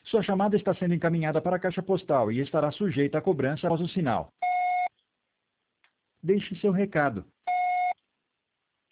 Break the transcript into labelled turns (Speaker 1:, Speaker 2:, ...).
Speaker 1: Sua chamada está sendo encaminhada para a caixa postal e estará sujeita a cobrança após o sinal. Deixe seu recado.